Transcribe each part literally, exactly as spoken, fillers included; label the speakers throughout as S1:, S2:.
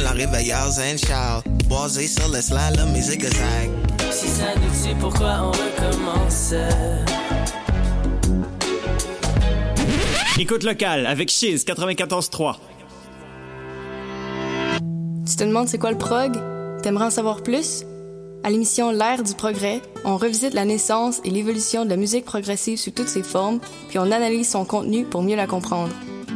S1: dans Réveilleurs and Charles. Boisé sur le slide, la musique de Zach.
S2: Si ça nous tue, pourquoi on recommence?
S3: Écoute locale avec Chiz quatre-vingt-quatorze trois.
S4: Tu te demandes c'est quoi le prog? T'aimerais en savoir plus? À l'émission L'ère du progrès, on revisite la naissance et l'évolution de la musique progressive sous toutes ses formes, puis on analyse son contenu pour mieux la comprendre.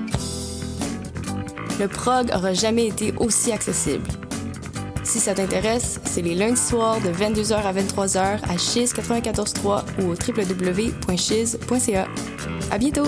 S4: Le prog aura jamais été aussi accessible. Si ça t'intéresse, c'est les lundis soirs de vingt-deux heures à vingt-trois heures à Chiz quatre-vingt-quatorze trois ou au w w w point chiz point c a. À bientôt!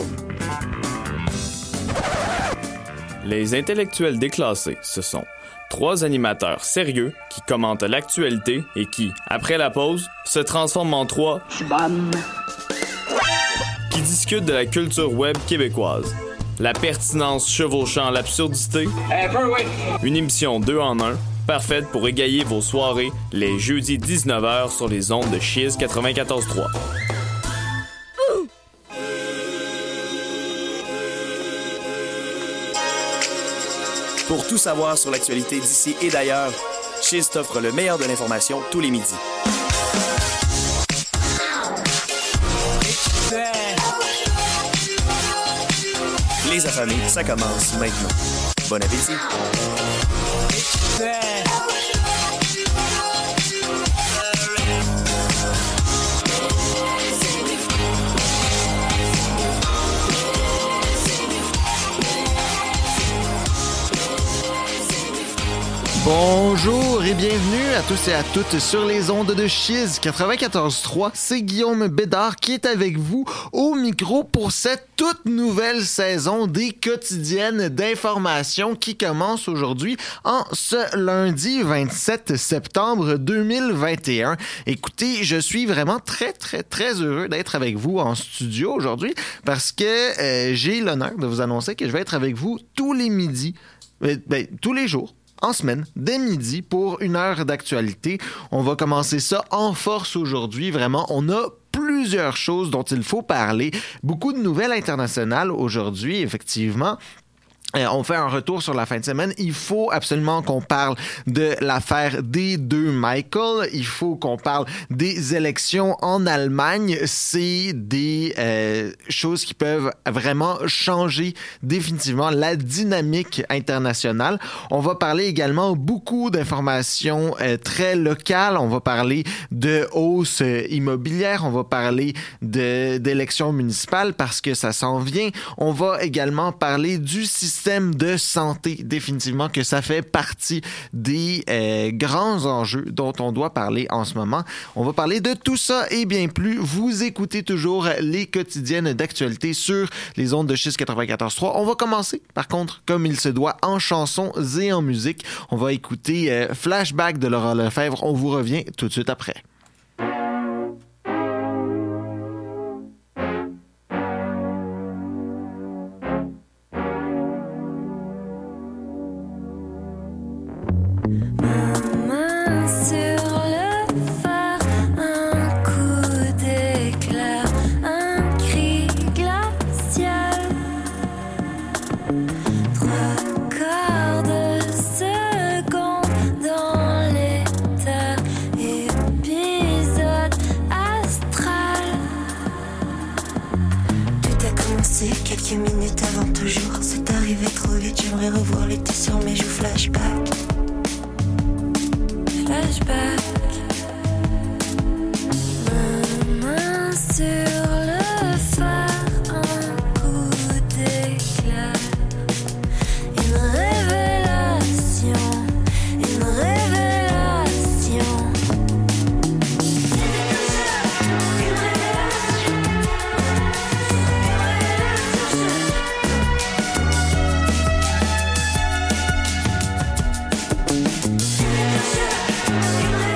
S5: Les intellectuels déclassés, ce sont trois animateurs sérieux qui commentent l'actualité et qui, après la pause, se transforment en trois
S6: Bam.
S5: qui discutent de la culture web québécoise. La pertinence chevauchant l'absurdité. Une émission deux en un, parfaite pour égayer vos soirées les jeudis dix-neuf heures sur les ondes de Chiz quatre-vingt-quatorze trois.
S7: Pour tout savoir sur l'actualité d'ici et d'ailleurs, Chiz t'offre le meilleur de l'information tous les midis. Les affamés, ça commence maintenant. Bon appétit!
S8: Bonjour et bienvenue à tous et à toutes sur les ondes de Chiz quatre-vingt-quatorze trois. C'est Guillaume Bédard qui est avec vous au micro pour cette toute nouvelle saison des quotidiennes d'information qui commence aujourd'hui en ce lundi vingt-sept septembre deux mille vingt et un. Écoutez, je suis vraiment très très très heureux d'être avec vous en studio aujourd'hui parce que euh, j'ai l'honneur de vous annoncer que je vais être avec vous tous les midis, ben, ben, tous les jours. En semaine, dès midi, pour une heure d'actualité. On va commencer ça en force aujourd'hui. Vraiment, on a plusieurs choses dont il faut parler. Beaucoup de nouvelles internationales aujourd'hui, effectivement. On fait un retour sur la fin de semaine. Il faut absolument qu'on parle de l'affaire des deux Michael. Il faut qu'on parle des élections en Allemagne. C'est des euh, choses qui peuvent vraiment changer définitivement la dynamique internationale. On va parler également beaucoup d'informations euh, très locales. On va parler de hausse immobilière. On va parler de, d'élections municipales parce que ça s'en vient. On va également parler du système de santé, définitivement que ça fait partie des euh, grands enjeux dont on doit parler en ce moment. On va parler de tout ça et bien plus. Vous écoutez toujours les quotidiennes d'actualité sur les ondes de Chiz quatre-vingt-quatorze trois. On va commencer, par contre, comme il se doit, en chansons et en musique. On va écouter euh, Flashback de Laura Lefebvre. On vous revient tout de suite après.
S9: Quelques minutes avant toujours, c'est arrivé trop vite. J'aimerais revoir l'été sur mes joues. Flashback, flashback. Ma main sur le phare, un coup d'éclair. Une révélation, une révélation. Une révélation.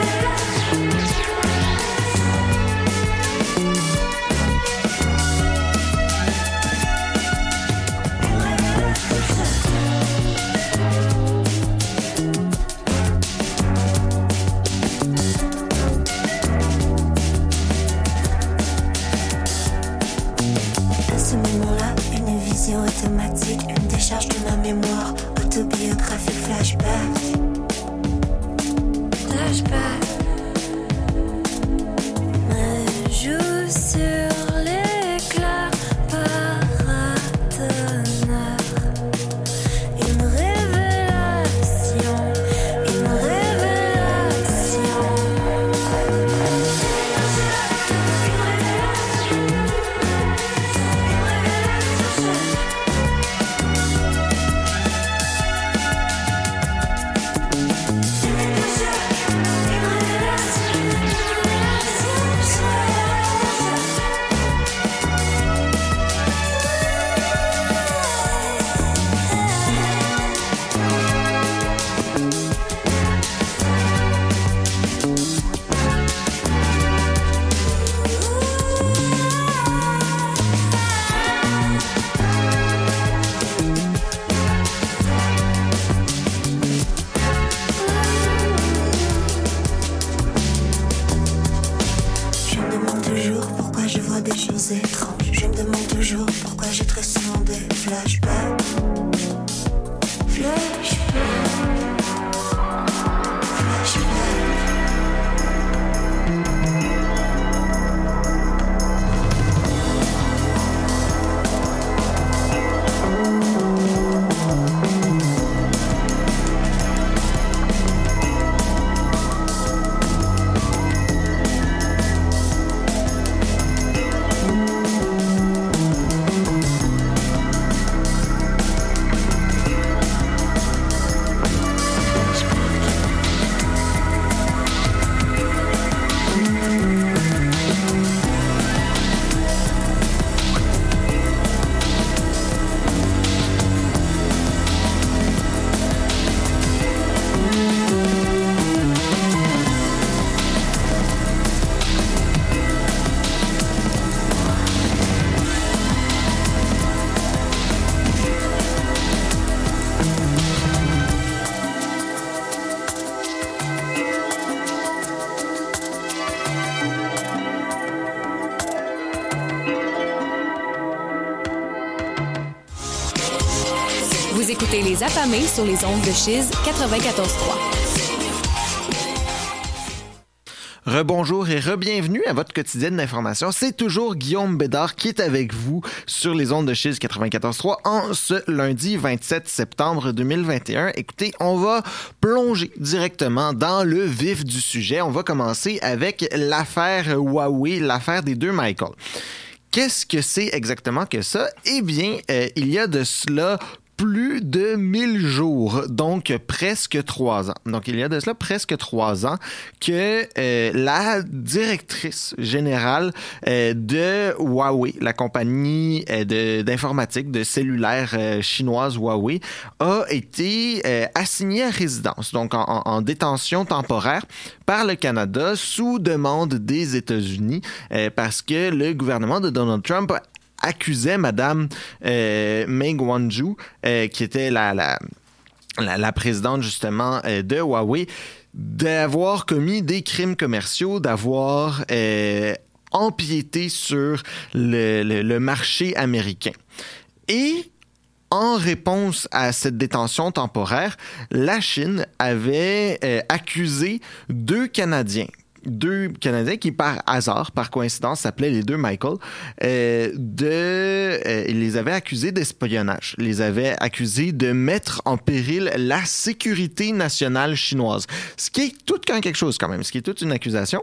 S9: flashback. Flashback.
S6: Vous écoutez Les Affamés sur les ondes de Chiz quatre-vingt-quatorze trois.
S8: Rebonjour et re-bienvenue à votre quotidienne d'information. C'est toujours Guillaume Bédard qui est avec vous sur les ondes de Chiz quatre-vingt-quatorze trois en ce lundi vingt-sept septembre deux mille vingt et un. Écoutez, on va plonger directement dans le vif du sujet. On va commencer avec l'affaire Huawei, l'affaire des deux Michael. Qu'est-ce que c'est exactement que ça? Eh bien, euh, il y a de cela plus de mille jours, donc presque trois ans. Donc, il y a de cela presque trois ans que euh, la directrice générale euh, de Huawei, la compagnie euh, de, d'informatique, de cellulaire euh, chinoise Huawei, a été euh, assignée à résidence, donc en, en, en détention temporaire par le Canada sous demande des États-Unis, euh, parce que le gouvernement de Donald Trump accusait Madame euh, Meng Wanzhou, euh, qui était la, la, la, la présidente justement euh, de Huawei, d'avoir commis des crimes commerciaux, d'avoir euh, empiété sur le, le, le marché américain. Et en réponse à cette détention temporaire, la Chine avait euh, accusé deux Canadiens, deux Canadiens qui, par hasard, par coïncidence, s'appelaient les deux Michael, euh, de, euh, ils les avaient accusés d'espionnage. Ils les avaient accusés de mettre en péril la sécurité nationale chinoise. Ce qui est tout qu'un quelque chose quand même, ce qui est toute une accusation.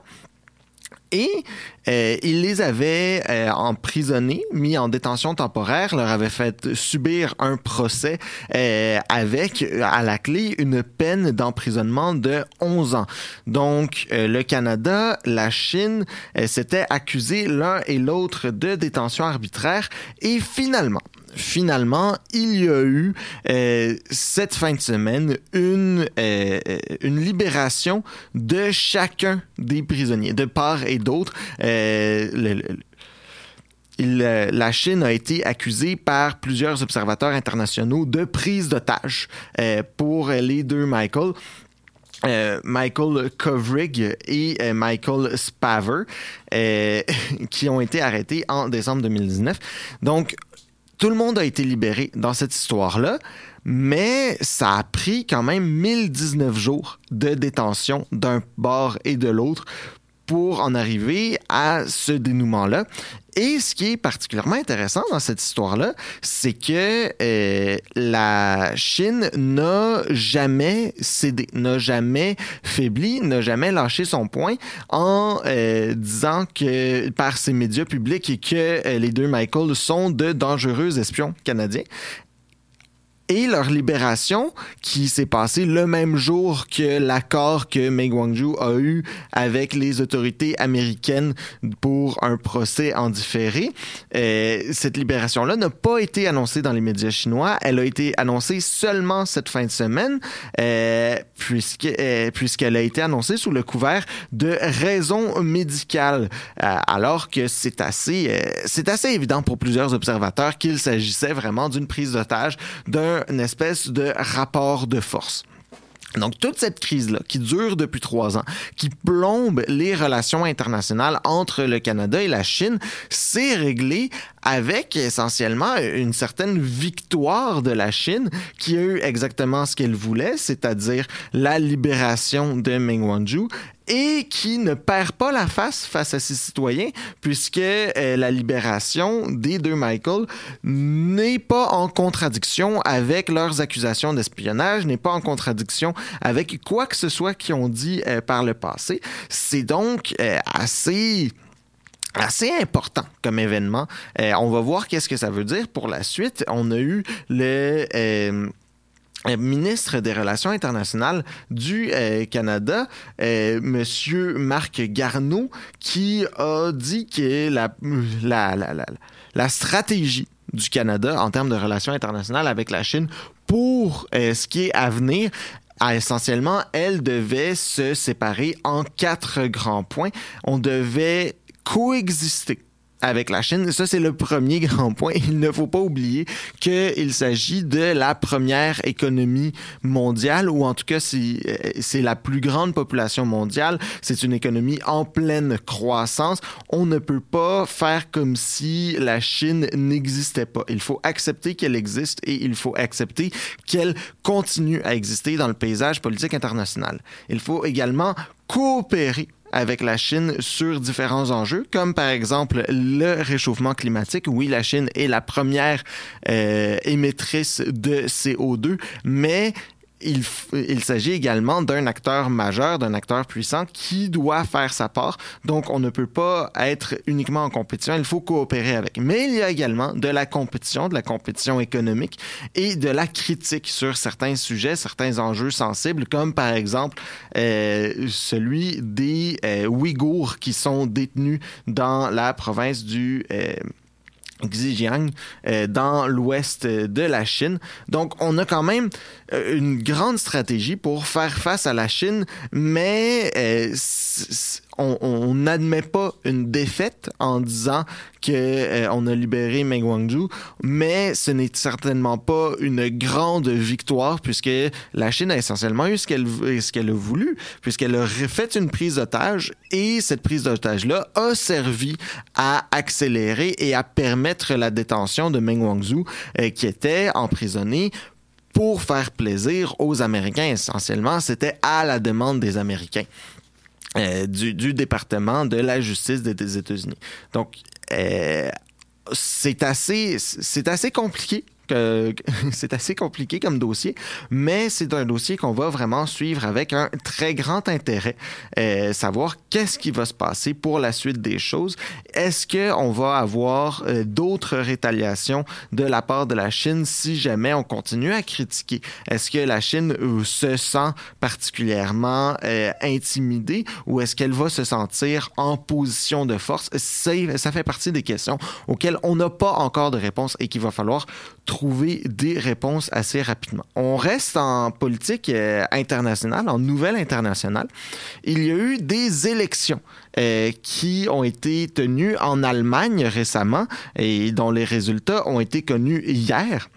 S8: Et euh, il les avait euh, emprisonnés, mis en détention temporaire, leur avait fait subir un procès euh, avec, à la clé, une peine d'emprisonnement de onze ans. Donc, euh, le Canada, la Chine euh, s'étaient accusés l'un et l'autre de détention arbitraire et finalement, Finalement, il y a eu euh, cette fin de semaine une, euh, une libération de chacun des prisonniers, de part et d'autre. Euh, le, le, Il, euh, la Chine a été accusée par plusieurs observateurs internationaux de prise d'otages euh, pour les deux Michael. Euh, Michael Kovrig et euh, Michael Spavor, euh, qui ont été arrêtés en décembre deux mille dix-neuf. Donc, tout le monde a été libéré dans cette histoire-là, mais ça a pris quand même mille dix-neuf jours de détention d'un bord et de l'autre pour en arriver à ce dénouement-là. Et ce qui est particulièrement intéressant dans cette histoire-là, c'est que euh, la Chine n'a jamais cédé, n'a jamais faibli, n'a jamais lâché son point en euh, disant que par ses médias publics que euh, les deux Michael sont de dangereux espions canadiens. Et leur libération, qui s'est passée le même jour que l'accord que Meng Wanzhou a eu avec les autorités américaines pour un procès en différé, euh, cette libération-là n'a pas été annoncée dans les médias chinois. Elle a été annoncée seulement cette fin de semaine, euh, puisque, euh, puisqu'elle a été annoncée sous le couvert de raisons médicales, euh, alors que c'est assez, euh, c'est assez évident pour plusieurs observateurs qu'il s'agissait vraiment d'une prise d'otage, d'un une espèce de rapport de force. Donc, toute cette crise-là, qui dure depuis trois ans, qui plombe les relations internationales entre le Canada et la Chine, s'est réglée avec essentiellement une certaine victoire de la Chine qui a eu exactement ce qu'elle voulait, c'est-à-dire la libération de Meng Wanzhou, et qui ne perd pas la face face à ses citoyens, puisque euh, la libération des deux Michael n'est pas en contradiction avec leurs accusations d'espionnage, n'est pas en contradiction avec quoi que ce soit qu'ils ont dit euh, par le passé. C'est donc euh, assez... assez important comme événement. Euh, on va voir qu'est-ce que ça veut dire pour la suite. On a eu le... Euh, ministre des Relations internationales du euh, Canada, euh, Monsieur Marc Garneau, qui a dit que la, la, la, la, la stratégie du Canada en termes de relations internationales avec la Chine pour euh, ce qui est à venir, essentiellement, elle devait se séparer en quatre grands points. On devait coexister avec la Chine. Ça, c'est le premier grand point. Il ne faut pas oublier qu'il s'agit de la première économie mondiale, ou en tout cas, c'est, c'est la plus grande population mondiale. C'est une économie en pleine croissance. On ne peut pas faire comme si la Chine n'existait pas. Il faut accepter qu'elle existe et il faut accepter qu'elle continue à exister dans le paysage politique international. Il faut également coopérer avec la Chine sur différents enjeux, comme par exemple le réchauffement climatique. Oui, la Chine est la première euh, émettrice de C O deux, mais il, il s'agit également d'un acteur majeur, d'un acteur puissant qui doit faire sa part. Donc, on ne peut pas être uniquement en compétition, il faut coopérer avec. Mais il y a également de la compétition, de la compétition économique et de la critique sur certains sujets, certains enjeux sensibles, comme par exemple euh, celui des euh, Ouïghours qui sont détenus dans la province du... Euh, Xinjiang, euh, dans l'ouest de la Chine. Donc, on a quand même euh, une grande stratégie pour faire face à la Chine, mais euh, on n'admet pas une défaite en disant qu'on euh, a libéré Meng Wanzhou, mais ce n'est certainement pas une grande victoire, puisque la Chine a essentiellement eu ce qu'elle, ce qu'elle a voulu, puisqu'elle a fait une prise d'otage, et cette prise d'otage-là a servi à accélérer et à permettre la détention de Meng Wanzhou, euh, qui était emprisonné pour faire plaisir aux Américains. Essentiellement, c'était à la demande des Américains. Euh, du, du département de la justice des, des États-Unis. Donc, euh, c'est assez, c'est assez compliqué. Que, c'est assez compliqué comme dossier, mais c'est un dossier qu'on va vraiment suivre avec un très grand intérêt. Euh, savoir qu'est-ce qui va se passer pour la suite des choses. Est-ce qu'on va avoir euh, d'autres rétaliations de la part de la Chine si jamais on continue à critiquer? Est-ce que la Chine euh, se sent particulièrement euh, intimidée, ou est-ce qu'elle va se sentir en position de force? C'est, ça fait partie des questions auxquelles on n'a pas encore de réponse et qu'il va falloir trouver des réponses assez rapidement. On reste en politique euh, internationale, en nouvelle internationale. Il y a eu des élections euh, qui ont été tenues en Allemagne récemment et dont les résultats ont été connus hier.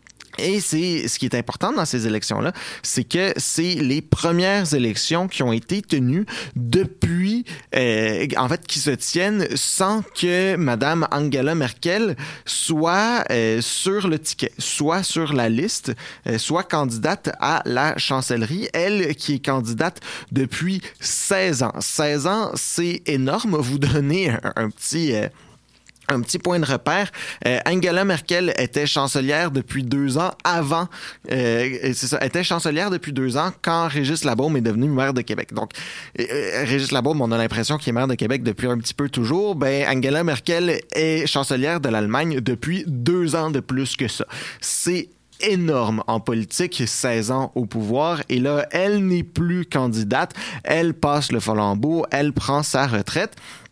S8: Et c'est ce qui est important dans ces élections-là, c'est que c'est les premières élections qui ont été tenues depuis, euh, en fait, qui se tiennent sans que Madame Angela Merkel soit euh, sur le ticket, soit sur la liste, euh, soit candidate à la chancellerie. Elle qui est candidate depuis seize ans. seize ans, c'est énorme. Vous donnez un, un petit... Euh, Un petit point de repère, euh, Angela Merkel était chancelière depuis deux ans avant, euh, c'est ça, était chancelière depuis deux ans quand Régis Labaume est devenu maire de Québec. Donc, euh, Régis Labaume, on a l'impression qu'il est maire de Québec depuis un petit peu toujours. Ben, Angela Merkel est chancelière de l'Allemagne depuis deux ans de plus que ça. C'est énorme en politique, seize ans au pouvoir, et là, elle n'est plus candidate, elle passe le flambeau, elle prend sa retraite.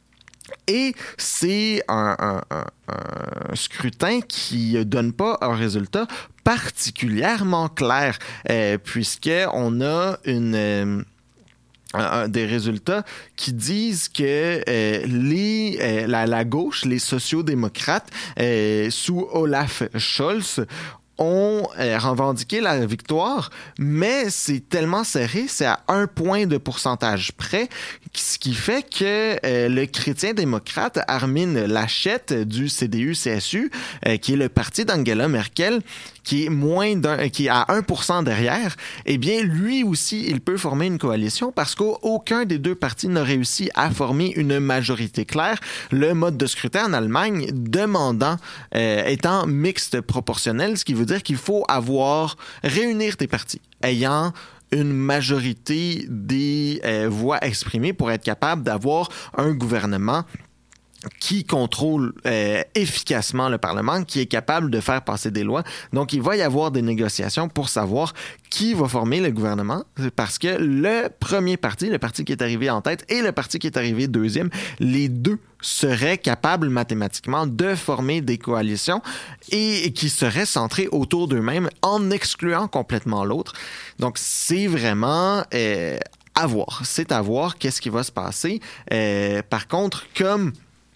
S8: Et c'est un, un, un, un scrutin qui donne pas un résultat particulièrement clair, euh, puisqu'on a une... Euh, Un, des résultats qui disent que euh, les, euh, la, la gauche, les sociaux-démocrates, euh, sous Olaf Scholz, ont euh, revendiqué la victoire, mais c'est tellement serré, c'est à un point de pourcentage près, ce qui fait que euh, le chrétien-démocrate Armin Laschet du C D U C S U, euh, qui est le parti d'Angela Merkel, qui est moins d'un, qui est à un pour cent derrière, eh bien, lui aussi, il peut former une coalition parce qu'aucun des deux partis n'a réussi à former une majorité claire. Le mode de scrutin en Allemagne demandant, euh, étant mixte proportionnel, ce qui veut dire qu'il faut avoir, réunir tes partis ayant une majorité des euh, voix exprimées pour être capable d'avoir un gouvernement qui contrôle euh, efficacement le Parlement, qui est capable de faire passer des lois. Donc, il va y avoir des négociations pour savoir qui va former le gouvernement, parce que le premier parti, le parti qui est arrivé en tête, et le parti qui est arrivé deuxième, les deux seraient capables mathématiquement de former des coalitions et qui seraient centrées autour d'eux-mêmes en excluant complètement l'autre. Donc, c'est vraiment... Euh, à voir. C'est à voir qu'est-ce qui va se passer. Euh, par contre, comme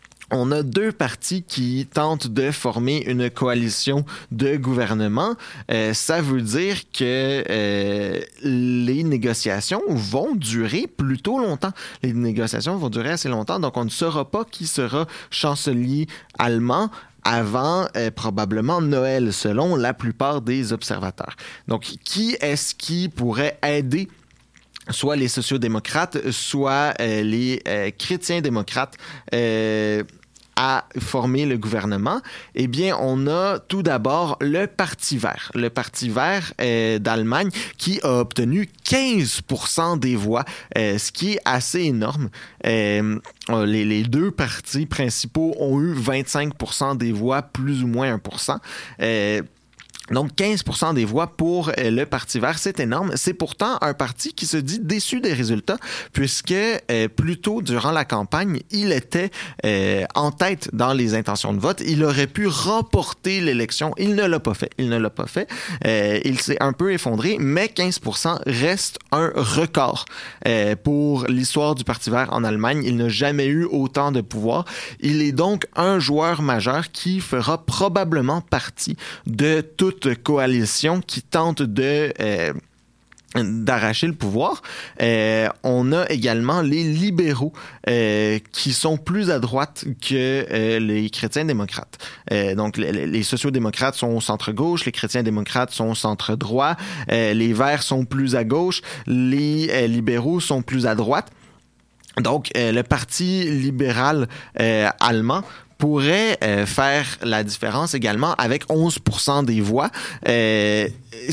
S8: on a deux partis qui tentent de former une coalition de gouvernement, euh, ça veut dire que euh, les négociations vont durer plutôt longtemps. Les négociations vont durer assez longtemps, donc on ne saura pas qui sera chancelier allemand avant euh, probablement Noël, selon la plupart des observateurs. Donc, qui est-ce qui pourrait aider soit les sociodémocrates, soit euh, les euh, chrétiens-démocrates euh, à former le gouvernement? Eh bien, on a tout d'abord le Parti vert. Le Parti vert euh, d'Allemagne qui a obtenu quinze pour cent des voix, euh, ce qui est assez énorme. Euh, les, les deux partis principaux ont eu vingt-cinq pour cent des voix, plus ou moins un pour cent. Euh, Donc, quinze pour cent des voix pour euh, le Parti vert, c'est énorme. C'est pourtant un parti qui se dit déçu des résultats, puisque euh, plus tôt durant la campagne, il était euh, en tête dans les intentions de vote. Il aurait pu remporter l'élection. Il ne l'a pas fait. Il ne l'a pas fait. Euh, il s'est un peu effondré, mais quinze pour cent reste un record euh, pour l'histoire du Parti vert en Allemagne. Il n'a jamais eu autant de pouvoir. Il est donc un joueur majeur qui fera probablement partie de toute coalition qui tente de euh, d'arracher le pouvoir. Euh, on a également les libéraux euh, qui sont plus à droite que euh, les chrétiens-démocrates. Euh, donc, les, les sociaux-démocrates sont au centre-gauche, les chrétiens-démocrates sont au centre-droit, euh, les verts sont plus à gauche, les euh, libéraux sont plus à droite. Donc, euh, le Parti libéral euh, allemand pourrait euh, faire la différence également avec onze pour cent des voix. Euh,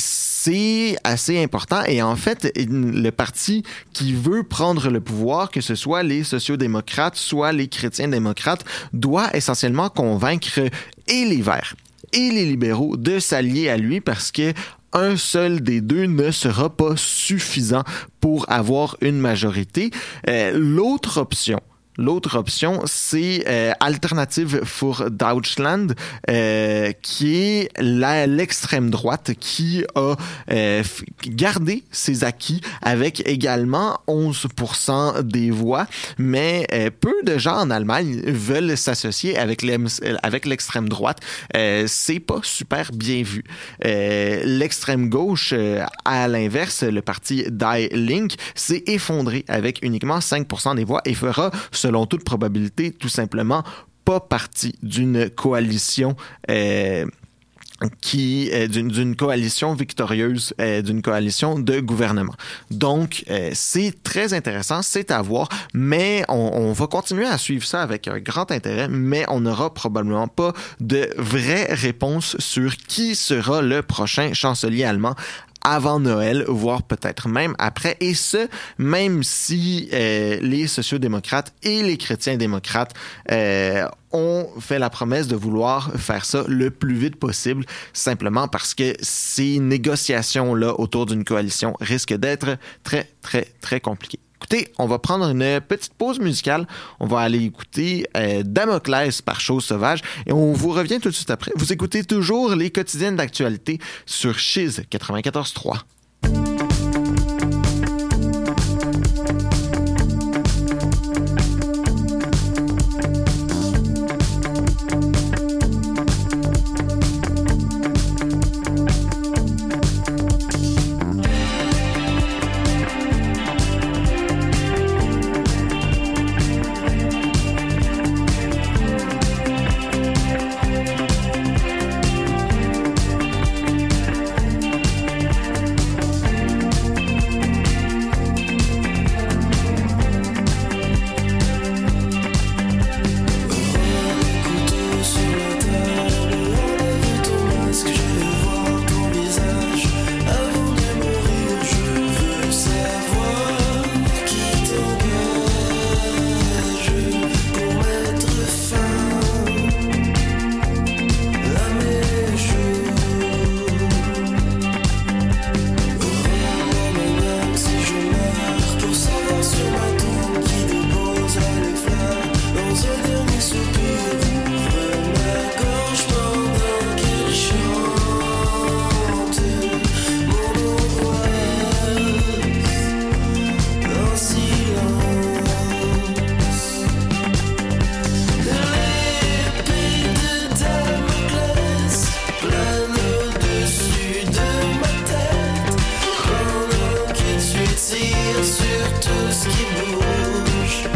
S8: c'est assez important. Et en fait, le parti qui veut prendre le pouvoir, que ce soit les sociaux-démocrates, soit les chrétiens-démocrates, doit essentiellement convaincre et les Verts et les libéraux de s'allier à lui parce que un seul des deux ne sera pas suffisant pour avoir une majorité. Euh, l'autre option, L'autre option, c'est euh, Alternative für Deutschland, euh, qui est la, l'extrême droite qui a euh, gardé ses acquis avec également onze pour cent des voix, mais euh, peu de gens en Allemagne veulent s'associer avec, avec l'extrême droite. Euh, c'est pas super bien vu. Euh, l'extrême gauche, euh, à l'inverse, le parti Die Link, s'est effondré avec uniquement cinq pour cent des voix et fera, selon toute probabilité, tout simplement pas partie d'une coalition euh, qui euh, d'une, d'une coalition victorieuse, euh, d'une coalition de gouvernement. Donc, euh, c'est très intéressant, c'est à voir, mais on, on va continuer à suivre ça avec un grand intérêt, mais on n'aura probablement pas de vraies réponses sur qui sera le prochain chancelier allemand avant Noël, voire peut-être même après, et ce, même si euh, les sociaux-démocrates et les chrétiens-démocrates euh, ont fait la promesse de vouloir faire ça le plus vite possible, simplement parce que ces négociations-là autour d'une coalition risquent d'être très, très, très compliquées. Écoutez, on va prendre une petite pause musicale. On va aller écouter euh, Damoclès par Chose Sauvage et on vous revient tout de suite après. Vous écoutez toujours les quotidiennes d'actualité sur Chiz quatre-vingt-quatorze trois.
S2: ce qui bouge.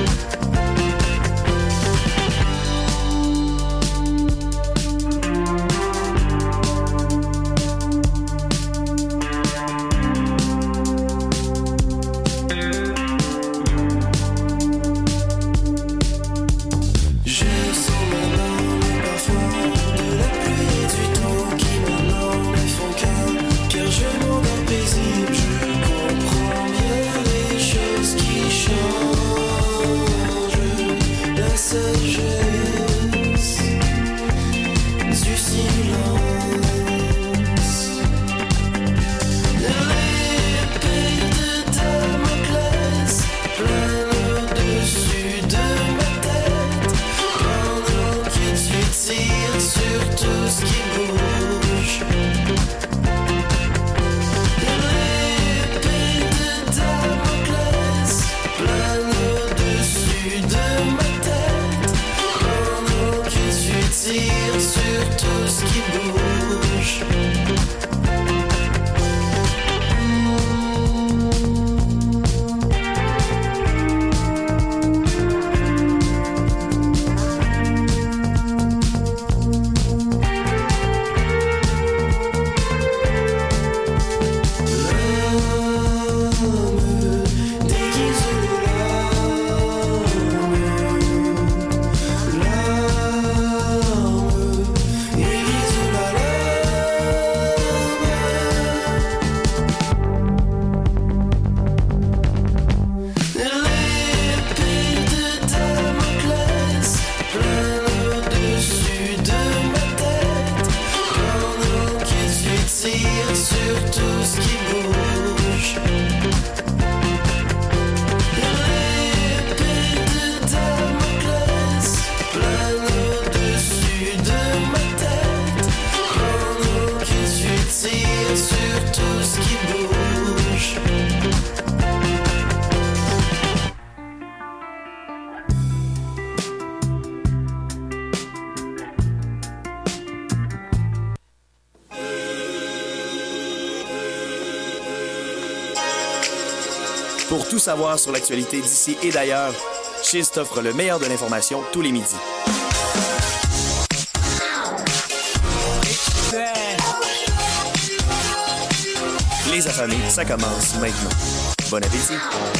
S7: Pour tout savoir sur l'actualité d'ici et d'ailleurs, Chiz t'offre le meilleur de l'information tous les midis. Les affamés, ça commence maintenant. Bon appétit!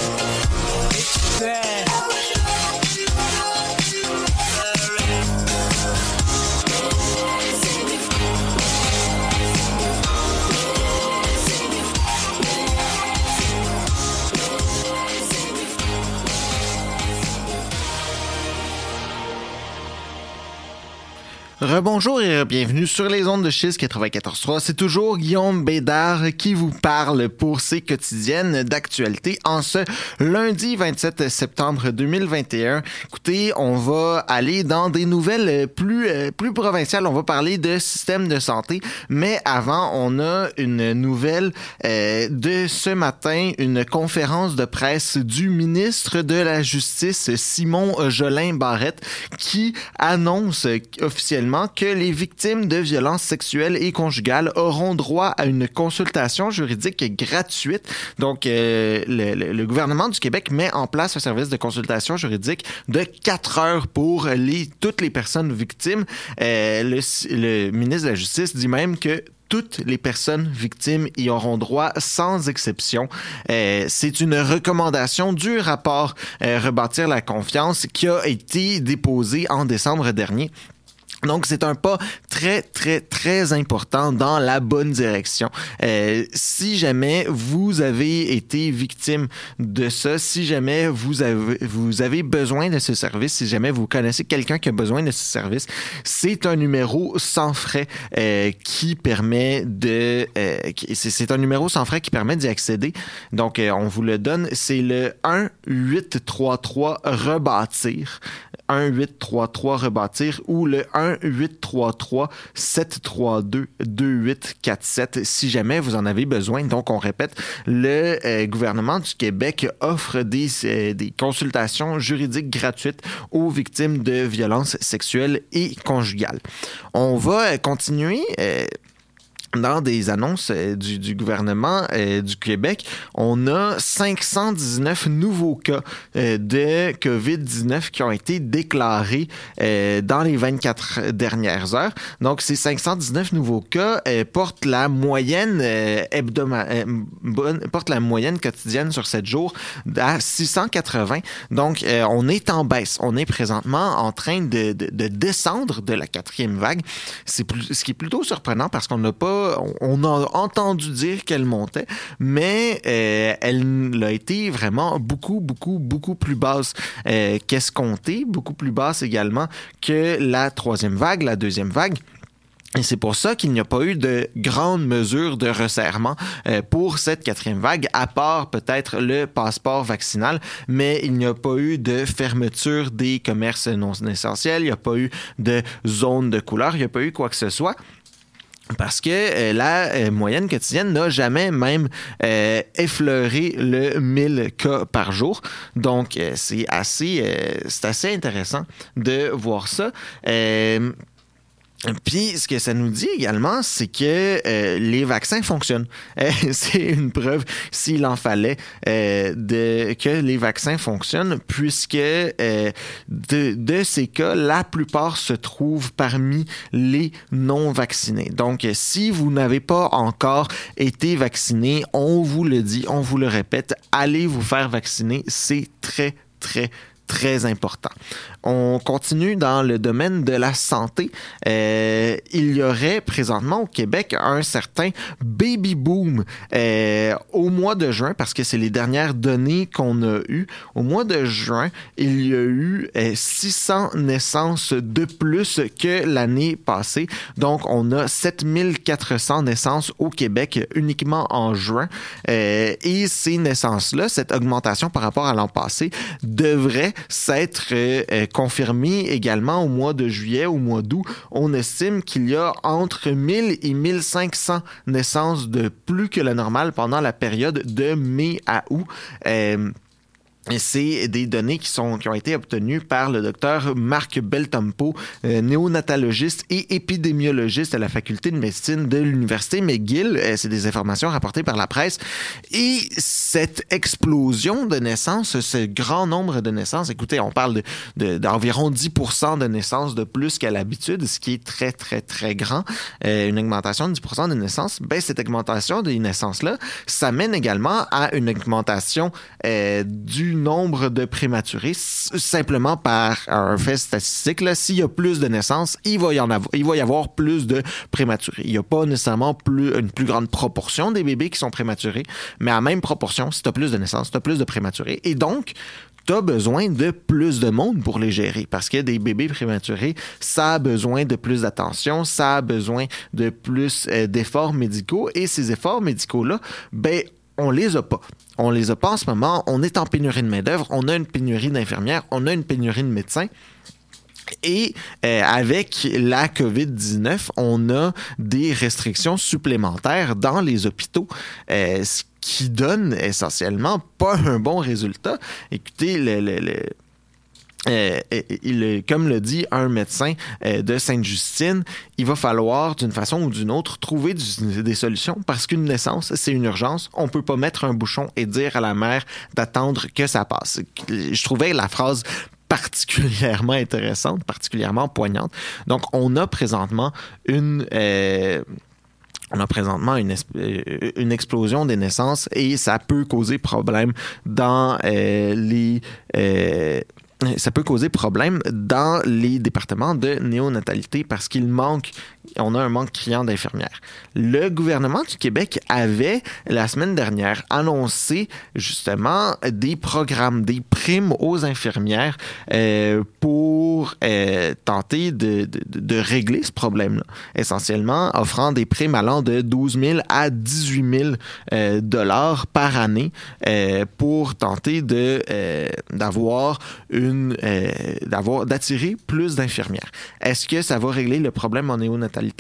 S8: Rebonjour et bienvenue sur les ondes de Chiz quatre-vingt-quatorze trois. C'est toujours Guillaume Bédard qui vous parle pour ces quotidiennes d'actualité en ce lundi vingt-sept septembre deux mille vingt et un. Écoutez, on va aller dans des nouvelles plus, plus provinciales. On va parler de système de santé, mais avant, on a une nouvelle euh, de ce matin, une conférence de presse du ministre de la Justice, Simon Jolin Barrette, qui annonce officiellement que les victimes de violences sexuelles et conjugales auront droit à une consultation juridique gratuite. Donc, euh, le, le, le gouvernement du Québec met en place un service de consultation juridique de quatre heures pour les, toutes les personnes victimes. Euh, le, le ministre de la Justice dit même que toutes les personnes victimes y auront droit sans exception. Euh, c'est une recommandation du rapport euh, Rebâtir la confiance qui a été déposé en décembre dernier. Donc, c'est un pas très, très, très important dans la bonne direction. Euh, si jamais vous avez été victime de ça, si jamais vous avez, vous avez besoin de ce service, si jamais vous connaissez quelqu'un qui a besoin de ce service, c'est un numéro sans frais euh, qui permet de... Euh, c'est, c'est un numéro sans frais qui permet d'y accéder. Donc, euh, on vous le donne. C'est le un huit trois trois rebâtir. un huit trois trois rebâtir ou le un huit trois trois sept trois deux deux huit quatre sept si jamais vous en avez besoin. Donc, on répète, le euh, gouvernement du Québec offre des, euh, des consultations juridiques gratuites aux victimes de violences sexuelles et conjugales. On va continuer... Euh, dans des annonces euh, du, du gouvernement euh, du Québec, on a cinq cent dix-neuf nouveaux cas euh, de covid dix-neuf qui ont été déclarés euh, dans les vingt-quatre dernières heures. Donc, ces cinq cent dix-neuf nouveaux cas euh, portent la moyenne euh, hebdoma- euh, bonne, portent la moyenne quotidienne sur sept jours à six cent quatre-vingts. Donc, euh, on est en baisse. On est présentement en train de, de, de descendre de la quatrième vague. C'est plus, ce qui est plutôt surprenant parce qu'on n'a pas on a entendu dire qu'elle montait, mais euh, elle a été vraiment beaucoup, beaucoup, beaucoup plus basse euh, qu'escomptée, beaucoup plus basse également que la troisième vague, la deuxième vague. Et c'est pour ça qu'il n'y a pas eu de grandes mesures de resserrement euh, pour cette quatrième vague, à part peut-être le passeport vaccinal, mais il n'y a pas eu de fermeture des commerces non essentiels, il n'y a pas eu de zone de couleur, il n'y a pas eu quoi que ce soit. Parce que euh, la euh, moyenne quotidienne n'a jamais même euh, effleuré le mille cas par jour. Donc, euh, c'est assez, euh, c'est assez intéressant de voir ça. Euh, Puis, ce que ça nous dit également, c'est que euh, les vaccins fonctionnent. Euh, c'est une preuve, s'il en fallait, euh, de, que les vaccins fonctionnent, puisque euh, de, de ces cas, la plupart se trouvent parmi les non-vaccinés. Donc, si vous n'avez pas encore été vacciné, on vous le dit, on vous le répète, allez vous faire vacciner. C'est très, très, très important. On continue dans le domaine de la santé. Euh, il y aurait présentement au Québec un certain baby boom euh, au mois de juin, parce que c'est les dernières données qu'on a eues. Au mois de juin, il y a eu euh, six cents naissances de plus que l'année passée. Donc, on a sept mille quatre cents naissances au Québec uniquement en juin. Euh, et ces naissances-là, cette augmentation par rapport à l'an passé, devrait s'être euh, confirmé également au mois de juillet, au mois d'août. On estime qu'il y a entre mille et mille cinq cents naissances de plus que la normale pendant la période de mai à août. Euh, Et c'est des données qui, sont, qui ont été obtenues par le docteur Marc Beltompo, euh, néonatologiste et épidémiologiste à la faculté de médecine de l'Université McGill. Euh, c'est des informations rapportées par la presse. Et cette explosion de naissances, ce grand nombre de naissances, écoutez, on parle de, de, d'environ dix pour cent de naissances de plus qu'à l'habitude, ce qui est très, très, très grand. Euh, une augmentation de dix pour cent de naissances. Ben, cette augmentation des naissances-là, ça mène également à une augmentation euh, du nombre de prématurés, simplement par un fait statistique. Là, s'il y a plus de naissances, il va y en avoir, il va y avoir plus de prématurés. Il n'y a pas nécessairement plus, une plus grande proportion des bébés qui sont prématurés, mais à la même proportion, si tu as plus de naissances, tu as plus de prématurés. Et donc, tu as besoin de plus de monde pour les gérer, parce que des bébés prématurés, ça a besoin de plus d'attention, ça a besoin de plus euh, d'efforts médicaux, et ces efforts médicaux-là, ben, on les a pas. On les a pas en ce moment. On est en pénurie de main-d'œuvre, on a une pénurie d'infirmières, on a une pénurie de médecins. Et euh, avec la covid dix-neuf, on a des restrictions supplémentaires dans les hôpitaux, euh, ce qui donne essentiellement pas un bon résultat. Écoutez, le... le, le Euh, il, comme le dit un médecin euh, de Sainte-Justine, il va falloir d'une façon ou d'une autre trouver du, des solutions, parce qu'une naissance, c'est une urgence. On peut pas mettre un bouchon et dire à la mère d'attendre que ça passe. Je trouvais la phrase particulièrement intéressante, particulièrement poignante. Donc, on a présentement une... Euh, On a présentement une, une explosion des naissances et ça peut causer problème dans euh, les... Euh, ça peut causer problème dans les départements de néonatalité parce qu'il manque, on a un manque criant d'infirmières. Le gouvernement du Québec avait, la semaine dernière, annoncé justement des programmes, des primes aux infirmières euh, pour euh, tenter de, de, de régler ce problème-là. Essentiellement, offrant des primes allant de douze mille à dix-huit mille euh, dollars par année euh, pour tenter de, euh, d'avoir une Une, euh, d'avoir, d'attirer plus d'infirmières. Est-ce que ça va régler le problème en néonatalité?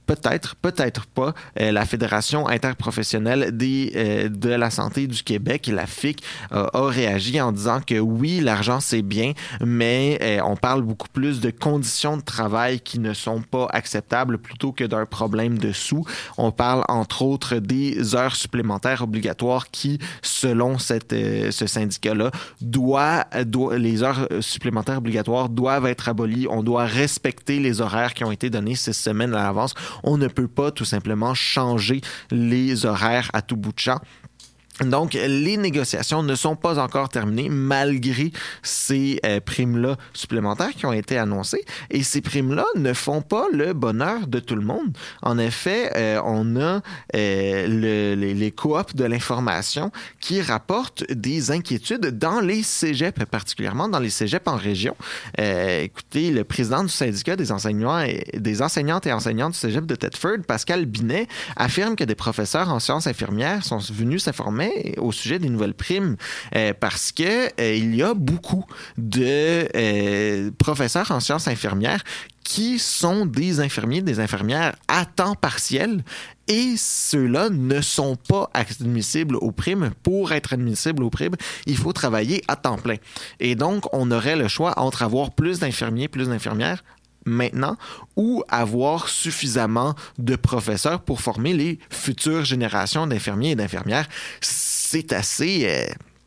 S8: peut-être, peut-être pas, euh, la Fédération interprofessionnelle des, euh, de la santé du Québec, la F I C, euh, a réagi en disant que oui, l'argent c'est bien, mais euh, on parle beaucoup plus de conditions de travail qui ne sont pas acceptables plutôt que d'un problème de sous. On parle entre autres des heures supplémentaires obligatoires qui, selon cette, euh, ce syndicat-là, doit, doit, les heures supplémentaires obligatoires doivent être abolies. On doit respecter les horaires qui ont été donnés six semaines à l'avance. On ne peut pas tout simplement changer les horaires à tout bout de champ. Donc, les négociations ne sont pas encore terminées malgré ces euh, primes-là supplémentaires qui ont été annoncées. Et ces primes-là ne font pas le bonheur de tout le monde. En effet, euh, on a euh, le, les, les coops de l'information qui rapportent des inquiétudes dans les cégeps, particulièrement dans les cégeps en région. Euh, écoutez, le président du syndicat des enseignants et, des enseignantes et enseignants du cégep de Thetford, Pascal Binet, affirme que des professeurs en sciences infirmières sont venus s'informer au sujet des nouvelles primes euh, parce que euh, il y a beaucoup de euh, professeurs en sciences infirmières qui sont des infirmiers, des infirmières à temps partiel et ceux-là ne sont pas admissibles aux primes. Pour être admissibles aux primes, il faut travailler à temps plein. Et donc, on aurait le choix entre avoir plus d'infirmiers, plus d'infirmières maintenant ou avoir suffisamment de professeurs pour former les futures générations d'infirmiers et d'infirmières. C'est assez... Euh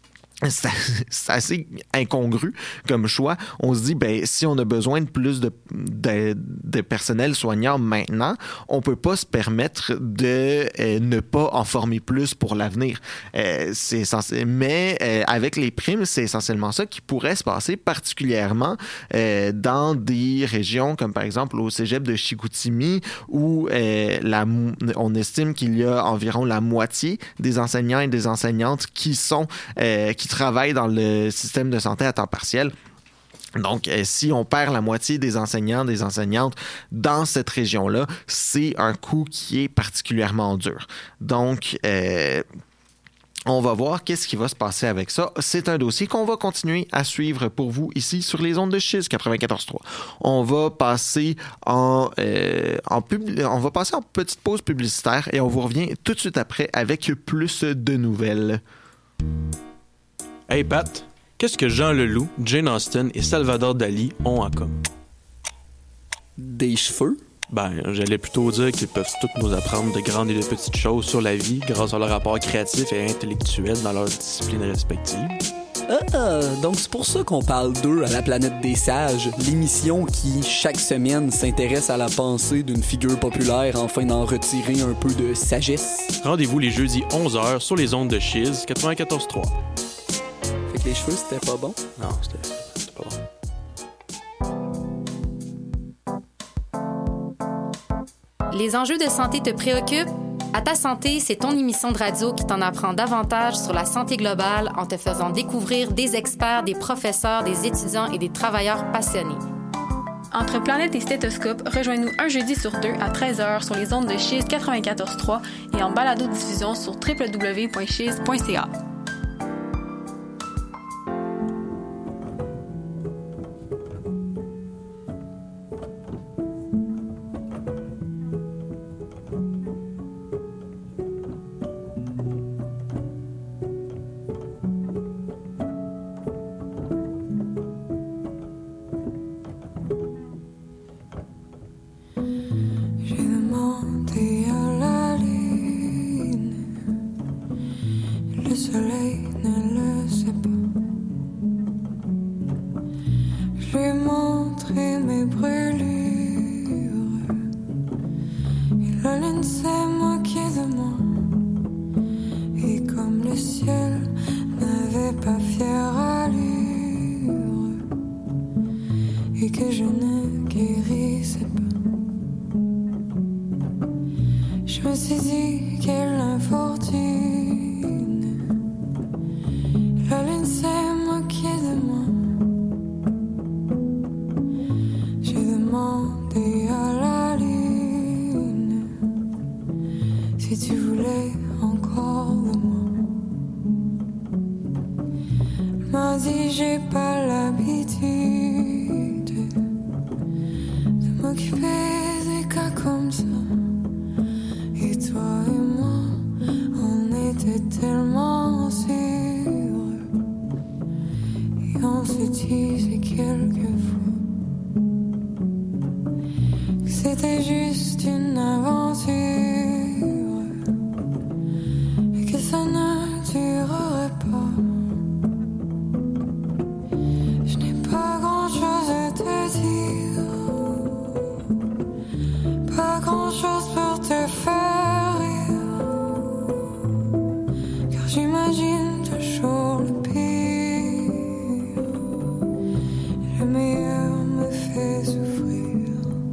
S8: C'est assez incongru comme choix. On se dit, ben, si on a besoin de plus de, de, de personnel soignant maintenant, on peut pas se permettre de euh, ne pas en former plus pour l'avenir. Euh, c'est essentiel, mais euh, avec les primes, c'est essentiellement ça qui pourrait se passer, particulièrement euh, dans des régions comme par exemple au cégep de Chicoutimi où euh, la, on estime qu'il y a environ la moitié des enseignants et des enseignantes qui sont euh, qui travaillent dans le système de santé à temps partiel. Donc, euh, si on perd la moitié des enseignants, des enseignantes dans cette région-là, c'est un coût qui est particulièrement dur. Donc, euh, on va voir qu'est-ce qui va se passer avec ça. C'est un dossier qu'on va continuer à suivre pour vous ici sur les ondes de Chiz quatre-vingt-quatorze trois. On va passer en, euh, en pub... on va passer en petite pause publicitaire et on vous revient tout de suite après avec plus de nouvelles.
S10: Hey Pat, qu'est-ce que Jean Leloup, Jane Austen et Salvador Dali ont en commun?
S11: Des cheveux?
S10: Ben, j'allais plutôt dire qu'ils peuvent tous nous apprendre de grandes et de petites choses sur la vie grâce à leur rapport créatif et intellectuel dans leurs disciplines respectives.
S11: Ah, donc c'est pour ça qu'on parle d'eux à la planète des sages, l'émission qui, chaque semaine, s'intéresse à la pensée d'une figure populaire afin d'en retirer un peu de sagesse.
S10: Rendez-vous les jeudis onze heures sur les ondes de Chiz quatre-vingt-quatorze trois.
S11: Fait que les cheveux, c'était pas bon?
S10: Non, c'était, c'était pas bon.
S6: Les enjeux de santé te préoccupent? À ta santé, c'est ton émission de radio qui t'en apprend davantage sur la santé globale en te faisant découvrir des experts, des professeurs, des étudiants et des travailleurs passionnés.
S12: Entre Planète et Stéthoscope, rejoins-nous un jeudi sur deux à treize heures sur les ondes de Chiz quatre-vingt-quatorze trois et en balado-diffusion sur w w w point chiz point c a.
S9: M'occuper des cas comme ça. était tellement si heureux. Et on s'est dit quelquefois que c'était juste une aventure et que ça ne durerait pas. Je n'ai pas grand-chose à te dire, pas grand-chose pour te faire rire, car j'imagine toujours le pire. Le meilleur me fait souffrir.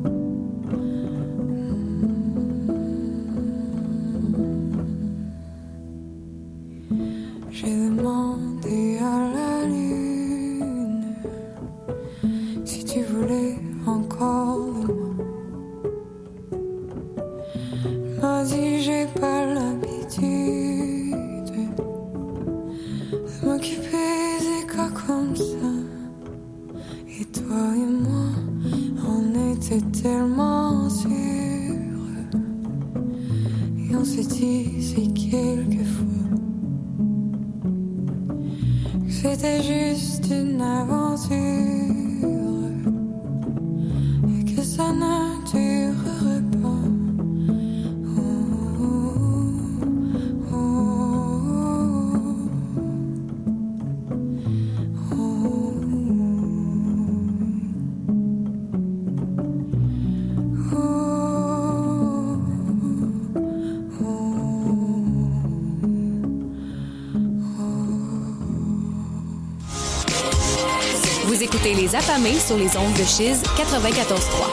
S9: J'ai demandé à la lune si tu voulais encore de moi. Elle m'a dit j'ai pas l'habitude de m'occuper des cas comme ça. Et toi et moi, on était tellement sûrs. Et on s'est dit c'est quelquefois que c'était juste une aventure et que ça ne durerait pas. Oh, oh, oh, oh,
S4: Vous écoutez Les Affamés sur les ondes de Chiz quatre-vingt-quatorze trois.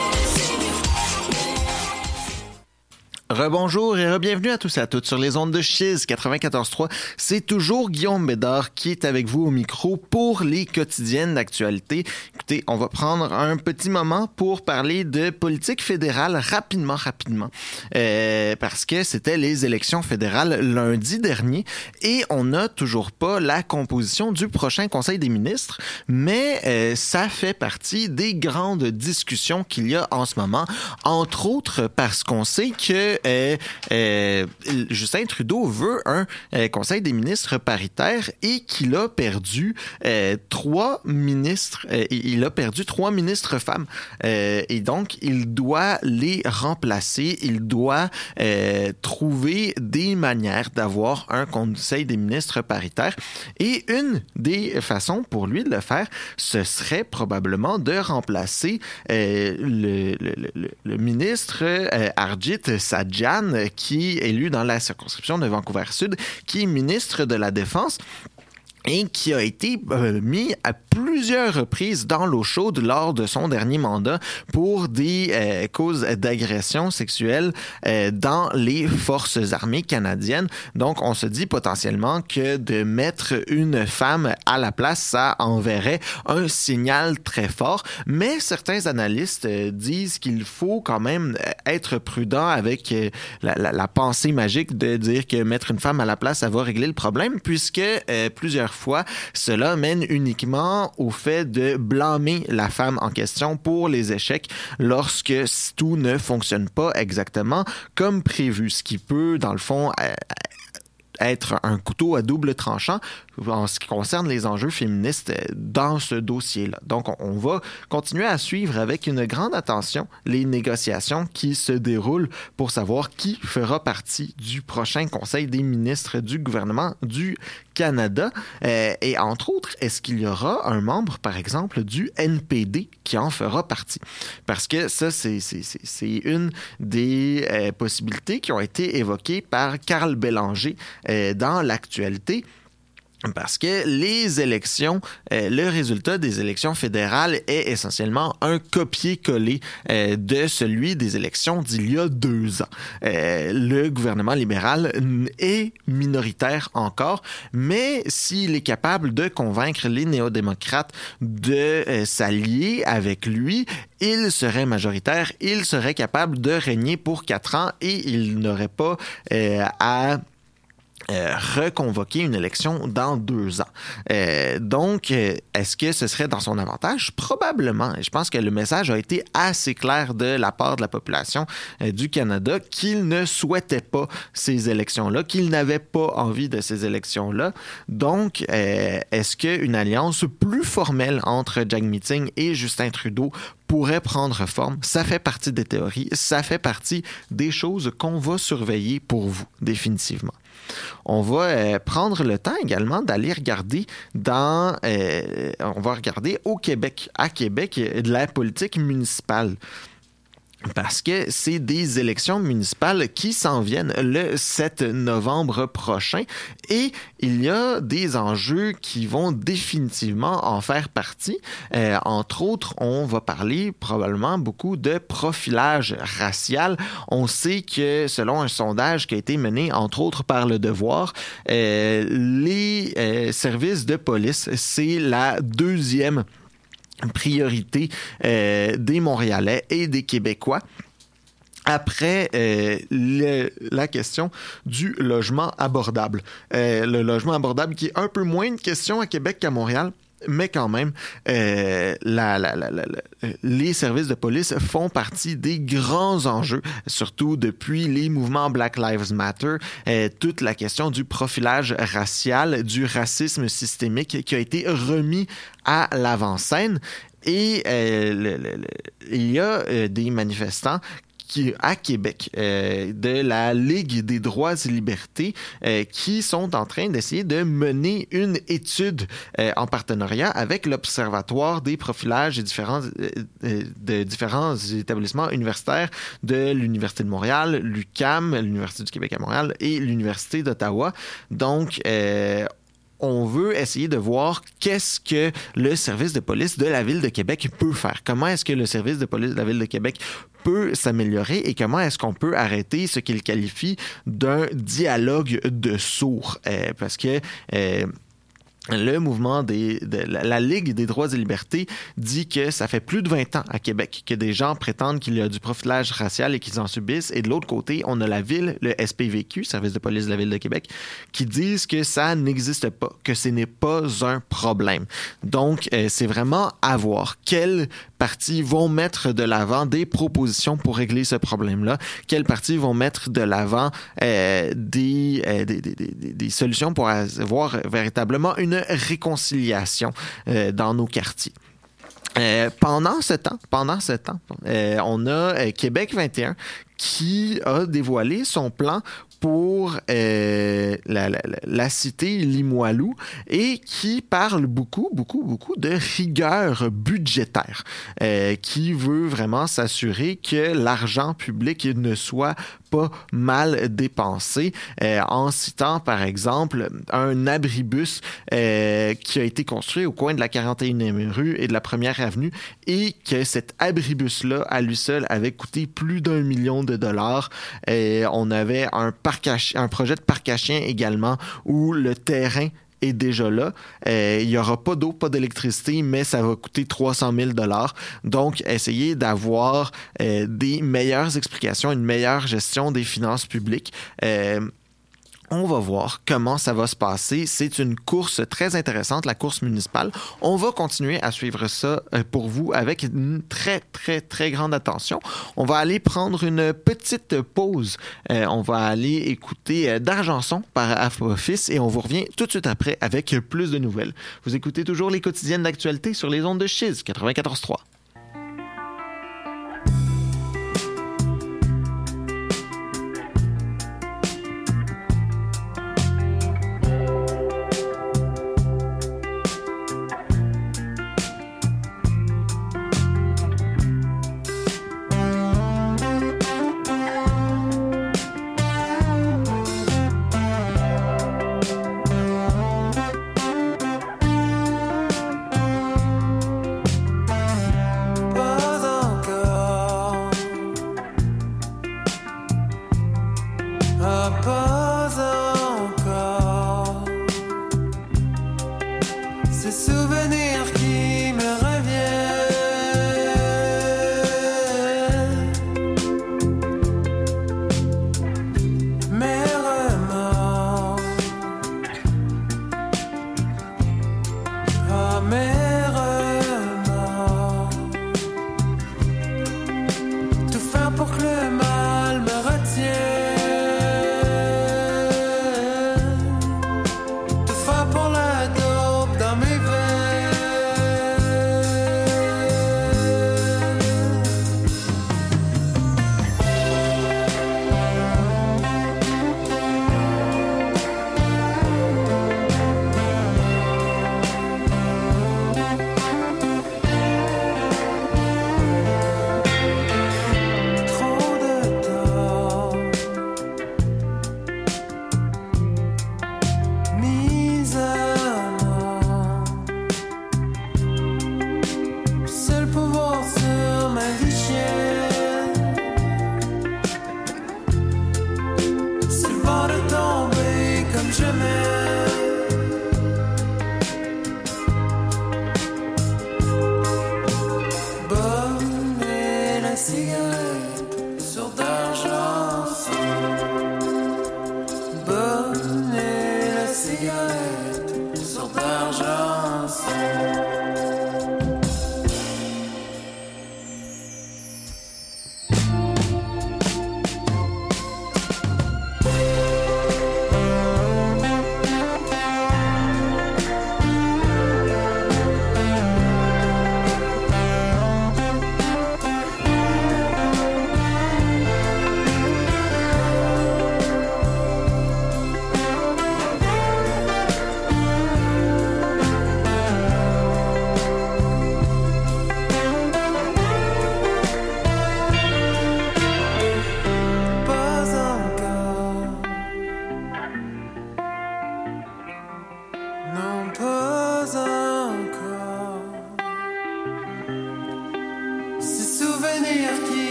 S8: Rebonjour et re-bienvenue à tous et à toutes sur les ondes de Chiz quatre-vingt-quatorze trois. C'est toujours Guillaume Bédard qui est avec vous au micro pour les quotidiennes d'actualité. Écoutez, on va prendre un petit moment pour parler de politique fédérale rapidement, rapidement. Euh, parce que c'était les élections fédérales lundi dernier et on n'a toujours pas la composition du prochain Conseil des ministres, mais euh, ça fait partie des grandes discussions qu'il y a en ce moment, entre autres parce qu'on sait que Euh, euh, Justin Trudeau veut un euh, Conseil des ministres paritaire et qu'il a perdu euh, trois ministres. Euh, il a perdu trois ministres femmes euh, et donc il doit les remplacer. Il doit euh, trouver des manières d'avoir un Conseil des ministres paritaire et une des façons pour lui de le faire, ce serait probablement de remplacer euh, le, le, le, le ministre euh, Harjit Sajjan, qui est élu dans la circonscription de Vancouver-Sud, qui est ministre de la Défense et qui a été euh, mis à plusieurs reprises dans l'eau chaude lors de son dernier mandat pour des euh, causes d'agression sexuelle euh, dans les forces armées canadiennes. Donc, on se dit potentiellement que de mettre une femme à la place, ça enverrait un signal très fort. Mais certains analystes euh, disent qu'il faut quand même être prudent avec euh, la, la, la pensée magique de dire que mettre une femme à la place, ça va régler le problème, puisque euh, plusieurs fois, cela mène uniquement au fait de blâmer la femme en question pour les échecs lorsque tout ne fonctionne pas exactement comme prévu, ce qui peut, dans le fond, être un couteau à double tranchant en ce qui concerne les enjeux féministes dans ce dossier-là. Donc, on va continuer à suivre avec une grande attention les négociations qui se déroulent pour savoir qui fera partie du prochain Conseil des ministres du gouvernement du Canada. Euh, et entre autres, est-ce qu'il y aura un membre, par exemple, du N P D qui en fera partie? Parce que ça, c'est, c'est, c'est, c'est une des euh, possibilités qui ont été évoquées par Carl Bélanger euh, dans l'actualité. Parce que les élections, euh, le résultat des élections fédérales est essentiellement un copier-coller euh, de celui des élections d'il y a deux ans. Euh, le gouvernement libéral est minoritaire encore, mais s'il est capable de convaincre les néo-démocrates de euh, s'allier avec lui, il serait majoritaire, il serait capable de régner pour quatre ans et il n'aurait pas euh, à Euh, reconvoquer une élection dans deux ans. Euh, donc, euh, est-ce que ce serait dans son avantage? Probablement. Je pense que le message a été assez clair de la part de la population euh, du Canada qu'il ne souhaitait pas ces élections-là, qu'il n'avait pas envie de ces élections-là. Donc, euh, est-ce qu'une alliance plus formelle entre Jack Meeting et Justin Trudeau pourrait prendre forme? Ça fait partie des théories, ça fait partie des choses qu'on va surveiller pour vous, définitivement. On va euh, prendre le temps également d'aller regarder dans... Euh, on va regarder au Québec, à Québec, de la politique municipale. Parce que c'est des élections municipales qui s'en viennent le sept novembre prochain et il y a des enjeux qui vont définitivement en faire partie. Euh, entre autres, on va parler probablement beaucoup de profilage racial. On sait que selon un sondage qui a été mené entre autres par Le Devoir, euh, les euh, services de police, c'est la deuxième priorité euh, des Montréalais et des Québécois. Après euh, le, la question du logement abordable. Euh, le logement abordable qui est un peu moins une question à Québec qu'à Montréal, mais quand même, euh, la, la, la, la, la, les services de police font partie des grands enjeux, surtout depuis les mouvements Black Lives Matter, euh, toute la question du profilage racial, du racisme systémique qui a été remis à l'avant-scène. Et euh, le, le, le, il y a euh, des manifestants qui, à Québec, euh, de la Ligue des droits et libertés, euh, qui sont en train d'essayer de mener une étude euh, en partenariat avec l'Observatoire des profilages et différents, euh, de différents établissements universitaires de l'Université de Montréal, l'U Q A M, l'Université du Québec à Montréal et l'Université d'Ottawa. Donc, euh, on veut essayer de voir qu'est-ce que le service de police de la Ville de Québec peut faire. Comment est-ce que le service de police de la Ville de Québec peut s'améliorer et comment est-ce qu'on peut arrêter ce qu'il qualifie d'un dialogue de sourds. Euh, parce que... Euh, Le mouvement des, de la, la Ligue des droits et libertés dit que ça fait plus de vingt ans à Québec que des gens prétendent qu'il y a du profilage racial et qu'ils en subissent. Et de l'autre côté, on a la Ville, le S P V Q, Service de police de la Ville de Québec, qui disent que ça n'existe pas, que ce n'est pas un problème. Donc, euh, c'est vraiment à voir quelles partis vont mettre de l'avant des propositions pour régler ce problème-là, quelles partis vont mettre de l'avant euh, des, euh, des, des, des, des solutions pour avoir véritablement une réconciliation euh, dans nos quartiers. Euh, pendant ce temps, pendant ce temps, euh, on a euh, Québec vingt et un qui a dévoilé son plan pour euh, la, la, la cité Limoilou et qui parle beaucoup, beaucoup, beaucoup de rigueur budgétaire, euh, qui veut vraiment s'assurer que l'argent public ne soit pas mal dépensé, euh, en citant par exemple un abribus euh, qui a été construit au coin de la quarante et unième rue et de la première avenue et que cet abribus-là, à lui seul, avait coûté plus d'un million de dollars. Euh, on avait un parc à chien, un projet de parc à chiens également où le terrain est déjà là. Euh, il n'y aura pas d'eau, pas d'électricité, mais ça va coûter trois cent mille dollars. Donc, essayez d'avoir euh, des meilleures explications, une meilleure gestion des finances publiques. Euh, On va voir comment ça va se passer. C'est une course très intéressante, la course municipale. On va continuer à suivre ça pour vous avec une très, très, très grande attention. On va aller prendre une petite pause. Euh, on va aller écouter D'Argenson par Afro-Fils et on vous revient tout de suite après avec plus de nouvelles. Vous écoutez toujours les quotidiennes d'actualité sur les ondes de Chiz quatre-vingt-quatorze trois.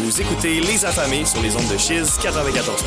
S7: Vous écoutez Les Affamés sur les ondes de Chiz quatre-vingt-quatorze.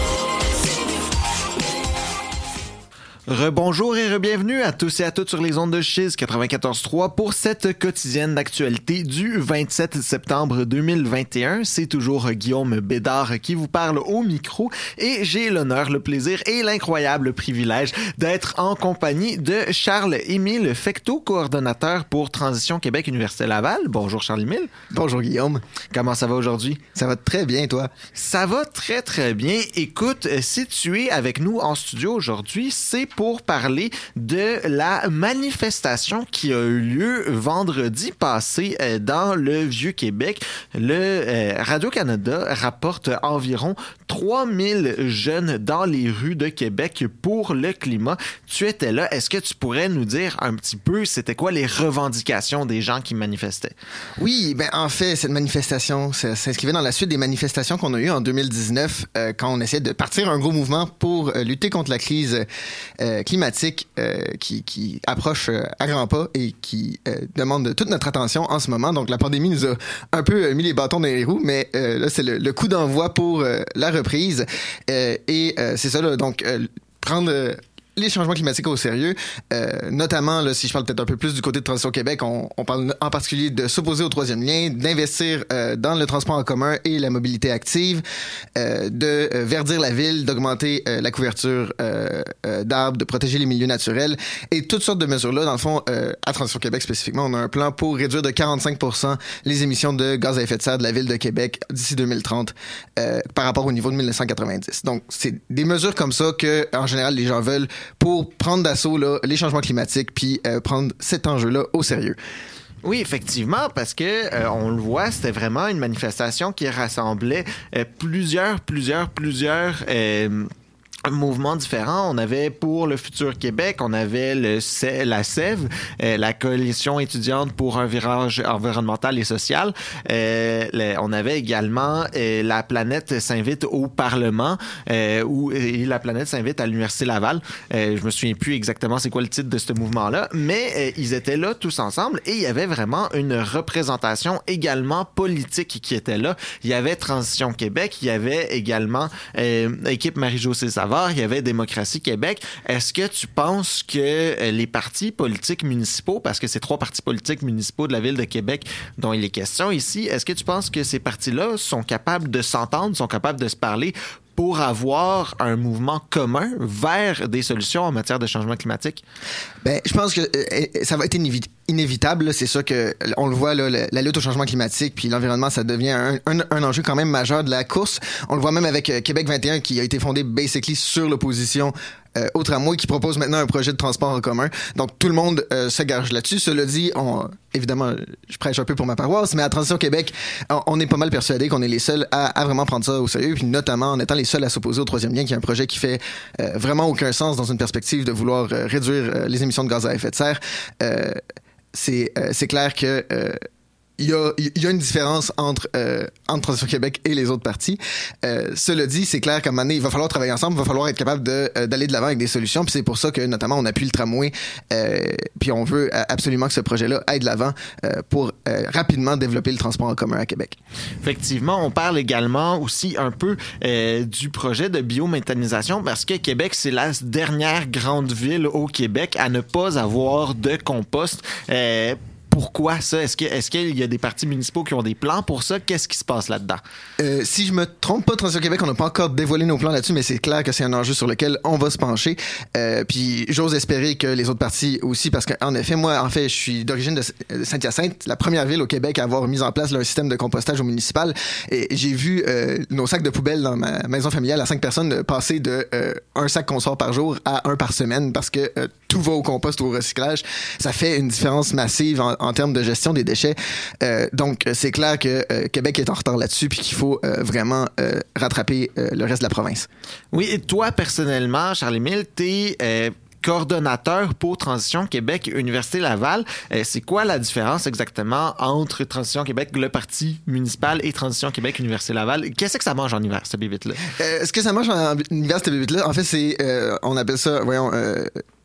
S8: Rebonjour et re-bienvenue à tous et à toutes sur les ondes de Chiz quatre-vingt-quatorze trois pour cette quotidienne d'actualité du vingt-sept septembre deux mille vingt et un. C'est toujours Guillaume Bédard qui vous parle au micro et j'ai l'honneur, le plaisir et l'incroyable privilège d'être en compagnie de Charles-Émile Fecteau, coordonnateur pour Transition Québec Université Laval. Bonjour Charles-Émile.
S13: Bonjour Guillaume.
S8: Comment ça va aujourd'hui?
S13: Ça va très bien, toi?
S8: Ça va très très bien. Écoute, si tu es avec nous en studio aujourd'hui, c'est pour parler de la manifestation qui a eu lieu vendredi passé euh, dans le Vieux-Québec. Le euh, Radio-Canada rapporte environ trois mille jeunes dans les rues de Québec pour le climat. Tu étais là. Est-ce que tu pourrais nous dire un petit peu c'était quoi les revendications des gens qui manifestaient?
S13: Oui, ben en fait, cette manifestation ça s'inscrivait dans la suite des manifestations qu'on a eues en deux mille dix-neuf euh, quand on essayait de partir un gros mouvement pour euh, lutter contre la crise euh, climatique euh, qui, qui approche euh, à grands pas et qui euh, demande toute notre attention en ce moment. Donc la pandémie nous a un peu euh, mis les bâtons dans les roues, mais euh, là c'est le, le coup d'envoi pour euh, la reprise euh, et euh, c'est ça là, donc euh, prendre euh, les changements climatiques au sérieux, euh, notamment, là, si je parle peut-être un peu plus du côté de Transition Québec, on, on parle en particulier de s'opposer au troisième lien, d'investir euh, dans le transport en commun et la mobilité active, euh, de euh, verdir la ville, d'augmenter euh, la couverture euh, euh, d'arbres, de protéger les milieux naturels et toutes sortes de mesures-là. Dans le fond, euh, à Transition Québec spécifiquement, on a un plan pour réduire de quarante-cinq pour cent les émissions de gaz à effet de serre de la ville de Québec d'ici deux mille trente euh, par rapport au niveau de dix-neuf cent quatre-vingt-dix. Donc, c'est des mesures comme ça que, en général, les gens veulent pour prendre d'assaut là, les changements climatiques puis euh, prendre cet enjeu-là au sérieux.
S8: Oui, effectivement, parce que euh, on le voit, c'était vraiment une manifestation qui rassemblait euh, plusieurs, plusieurs, plusieurs euh, mouvements différents. On avait pour le Futur Québec, on avait le C- la S E V, euh, la Coalition étudiante pour un virage environnemental et social. Euh, le, on avait également euh, la planète s'invite au Parlement euh, ou et la planète s'invite à l'Université Laval. Euh, je me souviens plus exactement c'est quoi le titre de ce mouvement-là, mais euh, ils étaient là tous ensemble et il y avait vraiment une représentation également politique qui était là. Il y avait Transition Québec, il y avait également euh, équipe Marie-Josée Savard, il y avait Démocratie Québec. Est-ce que tu penses que les partis politiques municipaux, parce que c'est trois partis politiques municipaux de la ville de Québec dont il est question ici, est-ce que tu penses que ces partis-là sont capables de s'entendre, sont capables de se parler pour avoir un mouvement commun vers des solutions en matière de changement climatique?
S13: Ben, je pense que euh, ça va être inévi- inévitable. Là. C'est sûr que on le voit, là, la, la lutte au changement climatique puis l'environnement, ça devient un, un, un enjeu quand même majeur de la course. On le voit même avec euh, Québec vingt et un qui a été fondé basically sur l'opposition Euh, au tramway, qui propose maintenant un projet de transport en commun. Donc, tout le monde euh, se gage là-dessus. Cela dit, on, évidemment, je prêche un peu pour ma paroisse, mais à Transition Québec, on, on est pas mal persuadé qu'on est les seuls à, à vraiment prendre ça au sérieux, puis notamment en étant les seuls à s'opposer au troisième lien, qui est un projet qui fait euh, vraiment aucun sens dans une perspective de vouloir euh, réduire euh, les émissions de gaz à effet de serre. Euh, c'est, euh, c'est clair que euh, Il y, a, il y a une différence entre, euh, entre Transition Québec et les autres partis. Euh, cela dit, c'est clair qu'à un moment donné, il va falloir travailler ensemble, il va falloir être capable de, euh, d'aller de l'avant avec des solutions. Puis c'est pour ça que, notamment, on appuie le tramway. Euh, puis on veut absolument que ce projet-là aille de l'avant euh, pour euh, rapidement développer le transport en commun à Québec.
S8: Effectivement, on parle également aussi un peu euh, du projet de biométhanisation parce que Québec, c'est la dernière grande ville au Québec à ne pas avoir de compost. Euh, Pourquoi ça? Est-ce, que, est-ce qu'il y a des partis municipaux qui ont des plans pour ça? Qu'est-ce qui se passe là-dedans?
S13: Euh, si je me trompe pas, Transition Québec, on n'a pas encore dévoilé nos plans là-dessus, mais c'est clair que c'est un enjeu sur lequel on va se pencher. Euh, puis j'ose espérer que les autres partis aussi, parce qu'en effet, moi, en fait, je suis d'origine de Saint-Hyacinthe, la première ville au Québec à avoir mis en place là, un système de compostage au municipal. Et j'ai vu euh, nos sacs de poubelle dans ma maison familiale à cinq personnes passer de euh, un sac qu'on sort par jour à un par semaine, parce que euh, tout va au compost ou au recyclage. Ça fait une différence massive en, en termes de gestion des déchets. Euh, donc, c'est clair que euh, Québec est en retard là-dessus puis qu'il faut euh, vraiment euh, rattraper euh, le reste de la province.
S8: Oui, et toi, personnellement, Charles-Émile, t'es euh, coordonnateur pour Transition Québec Université Laval. Euh, c'est quoi la différence exactement entre Transition Québec, le parti municipal, et Transition Québec Université Laval? Qu'est-ce que ça mange en hiver, cette bébite-là?
S13: Euh, ce que ça mange en hiver, cette bébite-là, en fait, c'est, euh, on appelle ça, voyons, euh,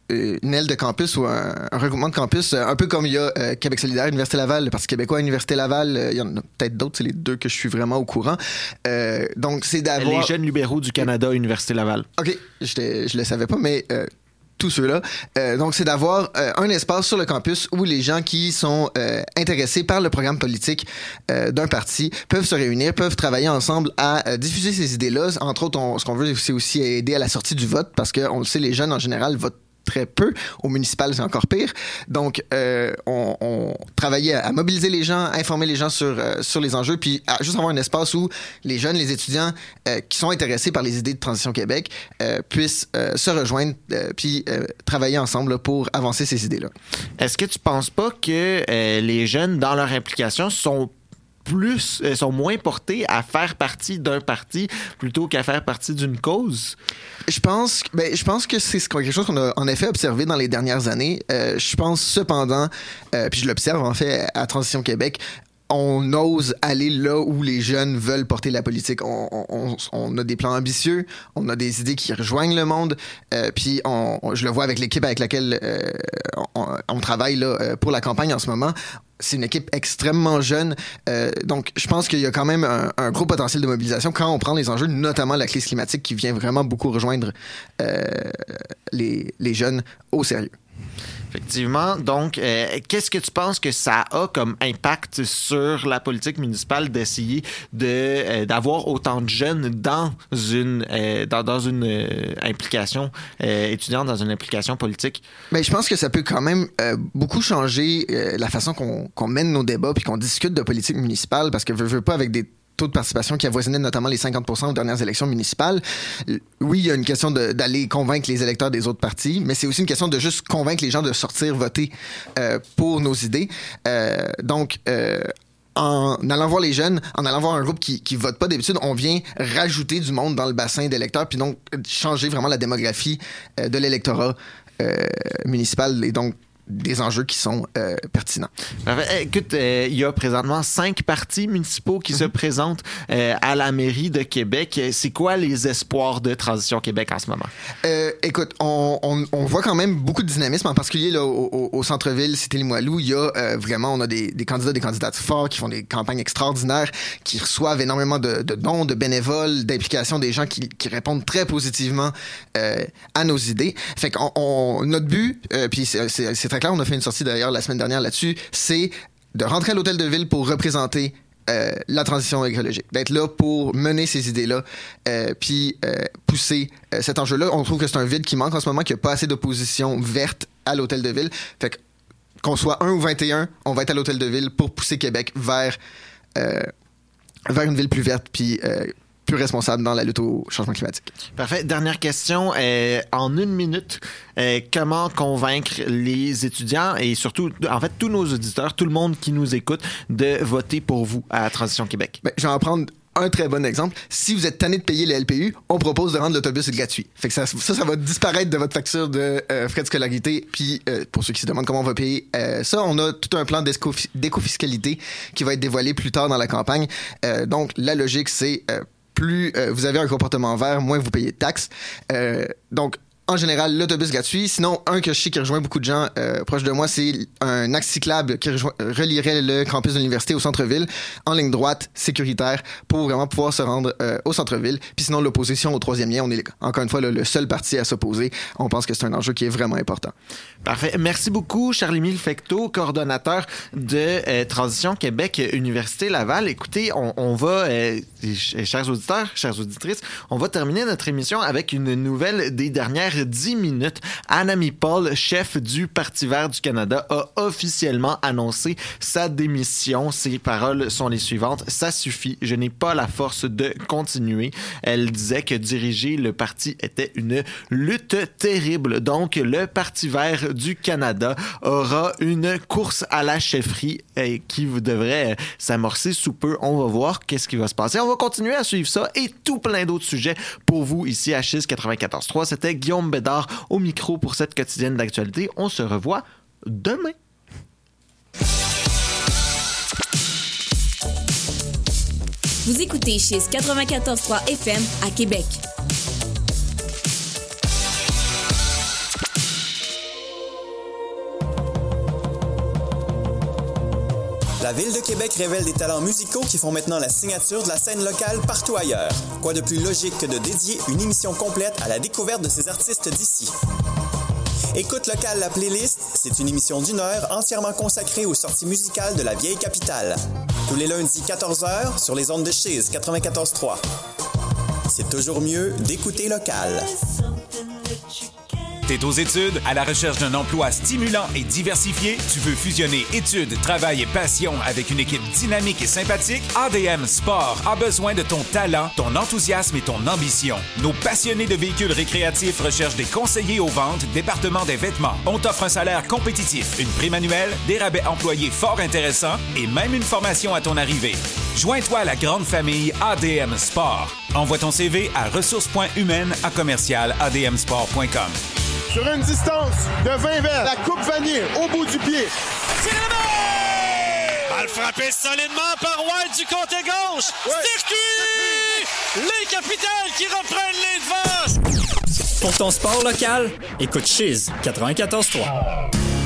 S13: une aile de campus ou un, un regroupement de campus, un peu comme il y a euh, Québec solidaire, Université Laval, le Parti québécois, Université Laval, euh, il y en a peut-être d'autres, c'est les deux que je suis vraiment au courant. Euh, donc, c'est d'avoir...
S8: Les jeunes libéraux du Canada, Université Laval.
S13: OK, je je le savais pas, mais... Euh, tous ceux-là. Euh, donc, c'est d'avoir euh, un espace sur le campus où les gens qui sont euh, intéressés par le programme politique euh, d'un parti peuvent se réunir, peuvent travailler ensemble à euh, diffuser ces idées-là. Entre autres, on, ce qu'on veut, c'est aussi aider à la sortie du vote parce qu'on le sait, les jeunes, en général, votent très peu. Au municipal, c'est encore pire. Donc, euh, on, on travaillait à mobiliser les gens, à informer les gens sur, euh, sur les enjeux, puis à juste avoir un espace où les jeunes, les étudiants euh, qui sont intéressés par les idées de Transition Québec euh, puissent euh, se rejoindre euh, puis euh, travailler ensemble là, pour avancer ces idées-là.
S8: Est-ce que tu penses pas que euh, les jeunes, dans leur implication, sont plus euh, sont moins portés à faire partie d'un parti plutôt qu'à faire partie d'une cause?
S13: Je pense, ben, je pense que c'est quelque chose qu'on a en effet observé dans les dernières années. Euh, je pense cependant, euh, puis je l'observe en fait à Transition Québec, on ose aller là où les jeunes veulent porter la politique. On, on, on a des plans ambitieux, on a des idées qui rejoignent le monde, euh, puis on, on, je le vois avec l'équipe avec laquelle euh, on, on travaille là, pour la campagne en ce moment. C'est une équipe extrêmement jeune. Euh, donc, je pense qu'il y a quand même un, un gros potentiel de mobilisation quand on prend les enjeux, notamment la crise climatique qui vient vraiment beaucoup rejoindre euh, les, les jeunes au sérieux.
S8: Effectivement. Donc, euh, qu'est-ce que tu penses que ça a comme impact sur la politique municipale d'essayer de, euh, d'avoir autant de jeunes dans une, euh, dans, dans une euh, implication euh, étudiante, dans une implication politique?
S13: Bien, je pense que ça peut quand même euh, beaucoup changer euh, la façon qu'on, qu'on mène nos débats puis qu'on discute de politique municipale parce que veux, veux pas avec des taux de participation qui avoisinaient notamment les cinquante pour cent aux dernières élections municipales. Oui, il y a une question de, d'aller convaincre les électeurs des autres partis, mais c'est aussi une question de juste convaincre les gens de sortir voter euh, pour nos idées. Euh, donc, euh, en allant voir les jeunes, en allant voir un groupe qui qui vote pas d'habitude, on vient rajouter du monde dans le bassin d'électeurs, puis donc changer vraiment la démographie euh, de l'électorat euh, municipal et donc des enjeux qui sont euh, pertinents.
S8: Écoute, il euh, y a présentement cinq partis municipaux qui mm-hmm. se présentent euh, à la mairie de Québec. C'est quoi les espoirs de Transition Québec en ce moment?
S13: Euh, écoute, on, on, on voit quand même beaucoup de dynamisme, en particulier là, au, au, au centre-ville, Cité-Limoilou. Il y a euh, vraiment, on a des, des candidats, des candidates forts qui font des campagnes extraordinaires, qui reçoivent énormément de, de dons, de bénévoles, d'implications des gens qui, qui répondent très positivement euh, à nos idées. Fait qu'on, on, notre but, euh, puis c'est, c'est, c'est très clair, on a fait une sortie d'ailleurs la semaine dernière là-dessus, c'est de rentrer à l'hôtel de ville pour représenter euh, la transition écologique, d'être là pour mener ces idées-là, euh, puis euh, pousser euh, cet enjeu-là. On trouve que c'est un vide qui manque en ce moment, qu'il n'y a pas assez d'opposition verte à l'hôtel de ville. Fait que, qu'on soit un ou vingt et un, on va être à l'hôtel de ville pour pousser Québec vers, euh, vers une ville plus verte, puis euh, plus responsable dans la lutte au changement climatique.
S8: Parfait. Dernière question. Euh, en une minute, euh, comment convaincre les étudiants et surtout, en fait, tous nos auditeurs, tout le monde qui nous écoute, de voter pour vous à Transition Québec?
S13: Ben, je vais en prendre un très bon exemple. Si vous êtes tanné de payer le L P U, on propose de rendre l'autobus gratuit. Fait que ça, ça, ça va disparaître de votre facture de euh, frais de scolarité. Puis, euh, pour ceux qui se demandent comment on va payer euh, ça, on a tout un plan d'éco-fiscalité qui va être dévoilé plus tard dans la campagne. Euh, donc, la logique, c'est euh, plus euh, vous avez un comportement vert, moins vous payez de taxes. Euh, donc, en général, l'autobus gratuit. Sinon, un que je sais qui rejoint beaucoup de gens euh, proches de moi, c'est un axe cyclable qui rejoint, relierait le campus de l'université au centre-ville en ligne droite, sécuritaire, pour vraiment pouvoir se rendre euh, au centre-ville. Puis sinon, l'opposition au troisième lien, on est encore une fois là, le seul parti à s'opposer. On pense que c'est un enjeu qui est vraiment important.
S8: Parfait. Merci beaucoup, Charles-Émile Fecteau, coordonnateur de euh, Transition Québec Université Laval. Écoutez, on, on va, euh, chers auditeurs, chères auditrices, on va terminer notre émission avec une nouvelle des dernières dix minutes. Annamie Paul, chef du Parti vert du Canada, a officiellement annoncé sa démission. Ses paroles sont les suivantes. « Ça suffit, je n'ai pas la force de continuer. » Elle disait que diriger le parti était une lutte terrible. Donc, le Parti vert du Canada aura une course à la chefferie eh, qui devrait s'amorcer sous peu. On va voir qu'est-ce qui va se passer. On va continuer à suivre ça et tout plein d'autres sujets pour vous ici à Chiz quatre-vingt-quatorze trois. C'était Guillaume Bédard au micro pour cette quotidienne d'actualité. On se revoit demain.
S14: Vous écoutez Chiz quatre-vingt-quatorze trois F M à Québec.
S15: La Ville de Québec révèle des talents musicaux qui font maintenant la signature de la scène locale partout ailleurs. Quoi de plus logique que de dédier une émission complète à la découverte de ces artistes d'ici? Écoute Local, la playlist, c'est une émission d'une heure entièrement consacrée aux sorties musicales de la vieille capitale. Tous les lundis quatorze heures sur les ondes de Chiz quatre-vingt-quatorze trois. C'est toujours mieux d'écouter Local.
S16: T'es aux études, à la recherche d'un emploi stimulant et diversifié? Tu veux fusionner études, travail et passion avec une équipe dynamique et sympathique? A D M Sport a besoin de ton talent, ton enthousiasme et ton ambition. Nos passionnés de véhicules récréatifs recherchent des conseillers aux ventes, département des vêtements. On t'offre un salaire compétitif, une prime annuelle, des rabais employés fort intéressants et même une formation à ton arrivée. Joins-toi à la grande famille A D M Sport. Envoie ton C V à ressources.humaines à commercial a d m sport point com.
S17: Sur une distance de vingt verres, la coupe vanille au bout du pied.
S18: C'est la main! À le frapper solidement par White du côté gauche. Ouais. Circuit! Les capitales qui reprennent les devants.
S3: Pour ton sport local, écoute Chiz quatre-vingt-quatorze trois.